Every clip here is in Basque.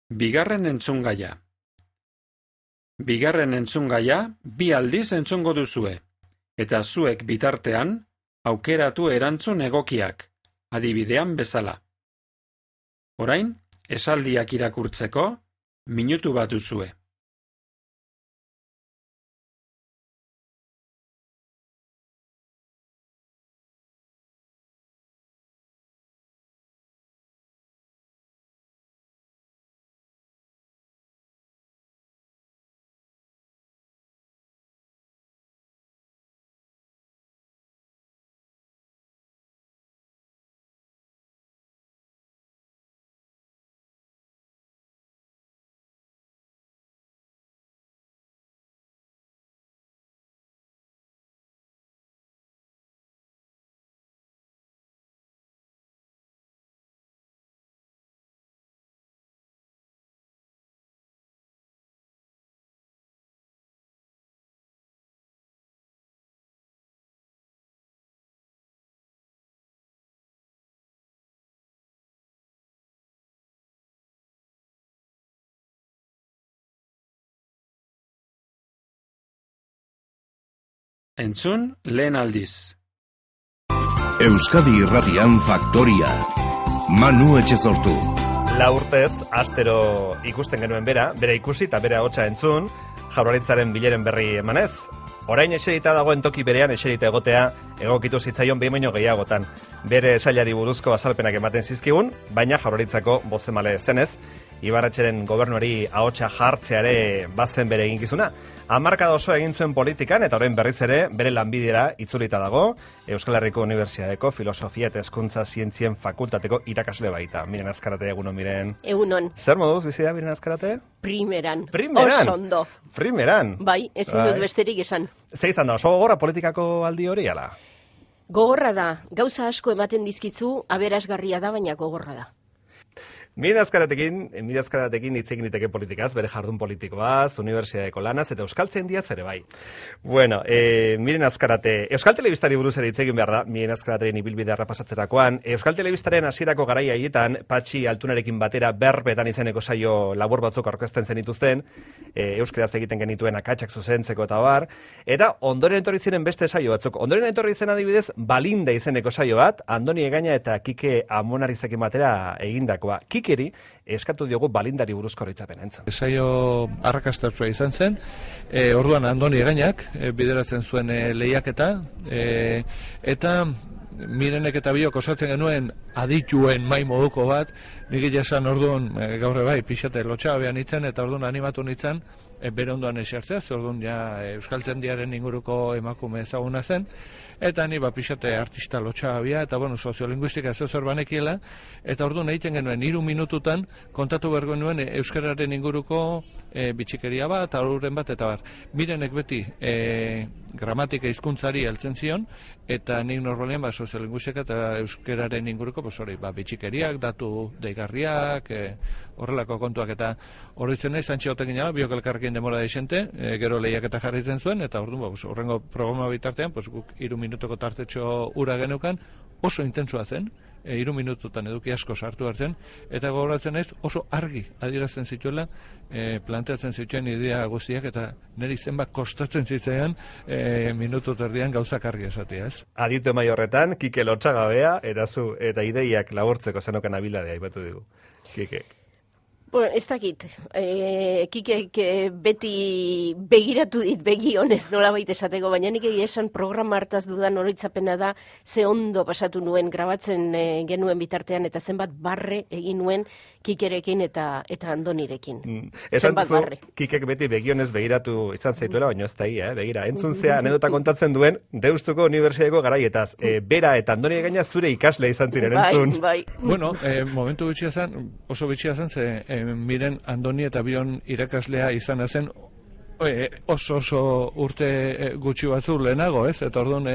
Bigarren entzungaia. Bigarren entzungaia 2 aldiz entzungo duzue, eta zuek bitartean aukeratu erantzun egokiak, adibidean bezala. Orain, esaldiak irakurtzeko, minutu bat duzue. Entzun lehen aldiz. Euskadi Irratian Faktoria. Manu Etxezortu. 4 urtez, astero ikusten genuen bera ikusi eta bere ahotsa entzun, Jaurlaritzaren bileren berri emanez. Orain eserita dagoen toki berean eserita egotea egokitu zitzaion behin baino gehiagotan. Bere sailari buruzko azalpenak ematen zizkigun, baina Jaurlaritzako bozemale zenez, Ibarretxeren gobernuari ahotsa jartzeare bazen bere eginkizuna. Hamarkada oso egin zuen politikan eta orain berriz ere bere lanbidera itzulita dago, Euskal Herriko Unibertsitateko Filosofia eta Hezkuntza Zientzien Fakultateko irakasle baita. Miren Azkarate, egunon, Miren. Egunon. Zer moduz bizi da, Miren Azkarate? Primeran. Primeran? Oso ondo. Primeran? Bai, ezin dut besterik esan. Ze izan da, oso gogorra politikako aldi hori, ala? Gogorra da, gauza asko ematen dizkitzu, aberasgarria da, baina gogorra da. Miren Azkaratekin hitz egin diteke politikaz, bere jardun politikoaz, unibertsitateko lanaz eta euskaltzaindiaz ere bai. Bueno, Miren Azkarate, Euskal Telebistari buruz ere hitz egin behar da, Miren Azkaratearen ibilbidea errepasatzerakoan. Euskal Telebistaren hasierako garaia haietan, Patxi Altunarekin batera berbetan izeneko saio labur batzuk aurkezten zenituzten, euskaraz egiten genituen akatsak zuzentzeko eta bar, eta ondoren etorri ziren beste saio batzuk. Ondoren etorri zen adibidez, Balinda izeneko saio bat, Andoni Egaña eta Kike Amonarizekin batera egindakoa. Kikeri eskatu diogu Balindari buruzko oroitzapena entzun. Saio arrakastatsua izan zen, orduan Andoni Egañak bideratzen zuen lehiaketa, eta Mirenek eta biok osatzen genuen adituen mai moduko bat, nik esan orduan gaur bai pixate lotxabean itzen, eta orduan animatu nintzen, bere ondoan esertzea, orduan ja euskaltzaindiaren inguruko emakume ezaguna zen, eta ni pixate artista lotxabia, eta soziolinguistika zer banekiela, eta orduan egiten genuen 3 minututan kontatu behar genuen euskararen inguruko bitxikeria bat, aurren bat, eta bar. Mirenek beti gramatika hizkuntzari heltzen zion, eta nik normalean soziolinguistika eta euskararen inguruko bitxikeriak, datu deigarriak, horrelako kontuak, eta horretzen nahi zantxe hotek gina, biok elkarrekin demora desente, gero lehiaketa jarritzen zuen, eta orduan horrengo programa bitartean, guk 3 minutoko tartetxo ura genukan, oso intentsua zen, 3 minututan eduki asko sartu hartzen, eta gogoratzen naiz oso argi adierazten zituela, planteatzen zituen idea guztiak, eta niri zenbat kostatzen zitzaidan minutu terdian gauzak argi esatea, ez? Aditu emai horretan, Kike Lotxagabea, eta ideiak laburtzeko zenokan abiladea aipatu dugu. Kike. Bueno, ez dakit, Kikek beti begiratu dit begi honez nolabait esateko, baina nik esan programa hartaz dudan oroitzapena da ze ondo pasatu nuen grabatzen genuen bitartean eta zenbat barre egin nuen Kikerekin eta Andonirekin. Zenbat barre. Kikek beti begi honez begiratu izan zaituela, baina ez da begira. Entzun zea, anedota kontatzen duen, Deustuko Unibertsitateko garaietaz. Bera eta Andoni Egaña zure ikasle izan ziren entzun. Bai. Bueno, momentu bitxia zen, oso bitxia zen, ze Miren Andoni eta bion irakaslea izan zen oso urte gutxi batzu lehenago, ez? Eta orduan,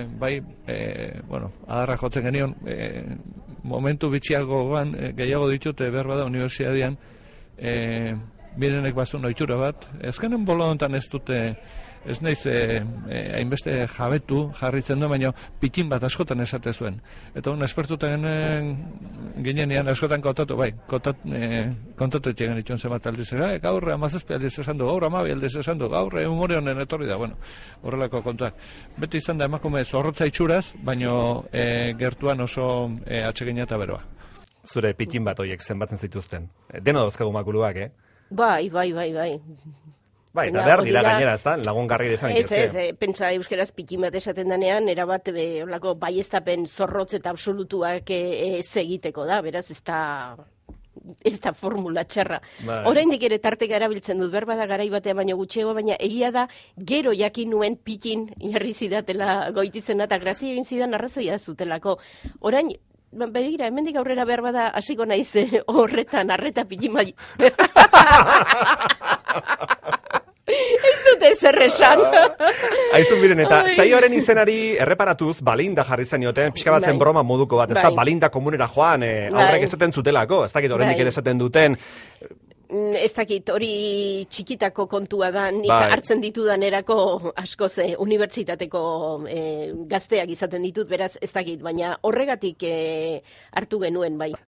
adarra jotzen genion, momentu bitxiagoan gehiago ditute behar bada unibertsitatean, Mirenek bazun ohitura bat. Ezkenen bolo hontan ez dute ez naiz hainbeste jabetu jarritzen du, baina pitin bat askotan esate zuen. Eta hon espertuta ginenean askotan kontatu, kontatu etxegan itxon zenbat aldiz, gaur 17 aldiz esan du, gaur 12 aldiz esan du, gaur humore honen etorri da, horrelako kontuak. Beti izan da emakume zorrotza itxuraz, baina gertuan oso atsegina eta beroa. Zure pitin bat horiek zenbatzen zituzten. Deno dauzkagu makuluak, Bai. Bai, eta behar dira gainera, ez da? Lagungarri izan ituzke. Ez, pentsa euskaraz pikin bat esaten denean, erabat olako baiestapen zorrotz eta absolutuak ez egiteko da, beraz ez da formula txarra. Oraindik ere tarteka erabiltzen dut, berba da garai batean baino gutxiago, baina egia da gero jakin nuen pikin jarri zidatela goitizena eta grazia egin zidan arrazoia zutelako. Orain, begira, hemendik aurrera behar bada hasiko naiz horretan, arreta pikin Ez dute zer esan. Aizun biren, eta saioaren izenari erreparatuz, balinda jarri zenioten, pixka bat zen broma moduko bat, ez da, balinda komunera joan, aurrek esaten zutelako, ez dakit oraindik ere esaten duten. Ez dakit, hori txikitako kontua da, nik hartzen ditudanerako askoz unibertsitateko gazteak izaten ditut, beraz ez dakit, baina horregatik hartu genuen, bai.